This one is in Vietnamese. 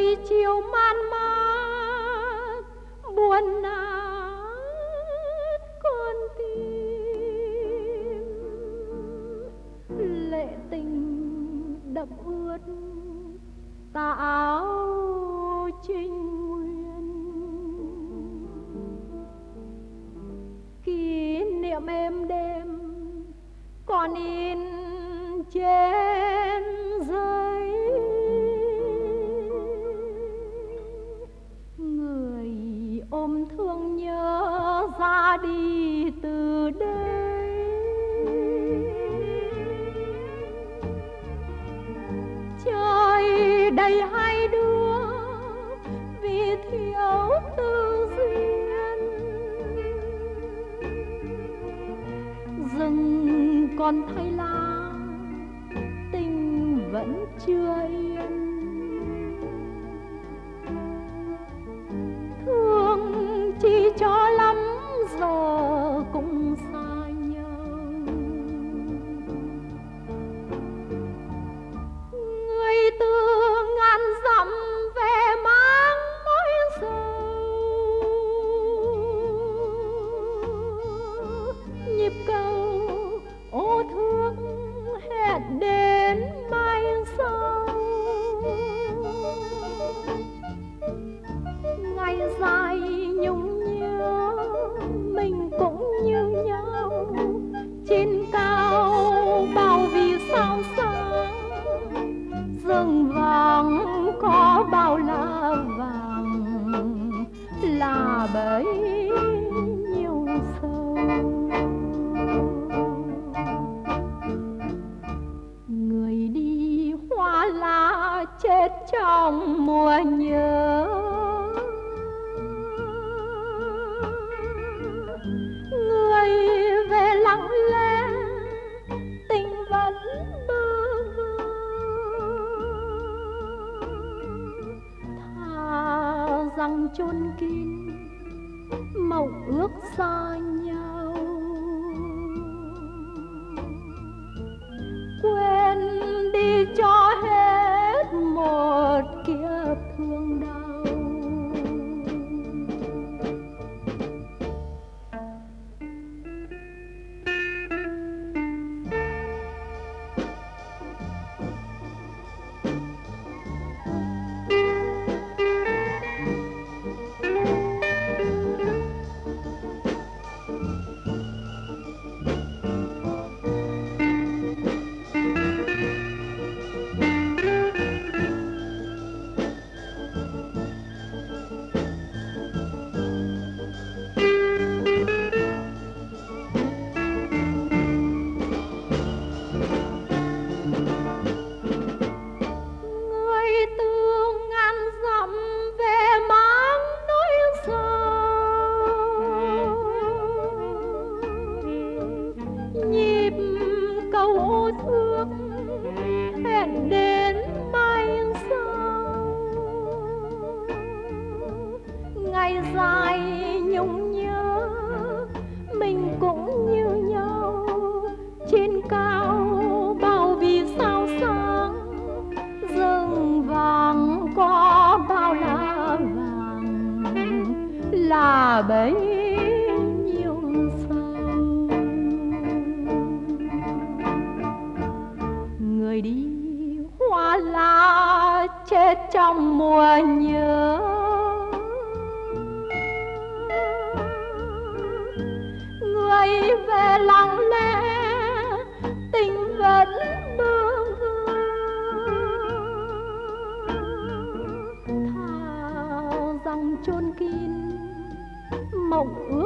chiều man mát buồn nát con tim, lệ tình đậm ướt tà áo trinh nguyên. Kỷ niệm êm đêm còn in trên giấy, người ôm thương nhớ ra đi từ đây. Trời đầy hai đứa vì thiếu tư duyên, rừng còn thay lá tình vẫn chưa yên. Thương chỉ cho lắm giờ cũng xa nhau. Người từ ngàn dặm về mang nỗi sầu, nhịp cầu ô thương hẹn đến mai sau. Ngày dài nhung nhớ mình cũng như nhau, trên cao bao vì sao sáng, rừng vàng có bao lá vàng là bấy nhiêu sâu. Người đi hoa lá chết trong mùa nhớ, người về lặng lẽ tình vẫn bơ vơ. Thà rằng chôn kín mộng ước xa nhau, quên đi cho hết một kiếp thương đau. Đến mai sau ngày dài nhung nhớ mình cũng như nhau, trên cao bao vì sao sáng, rừng vàng có bao lá vàng là bấy nhiêu sâu. Người đi hoa lá chết trong mùa nhớ, người về lặng lẽ tình vẫn bơ vơ. Thà rằng chôn kín mộng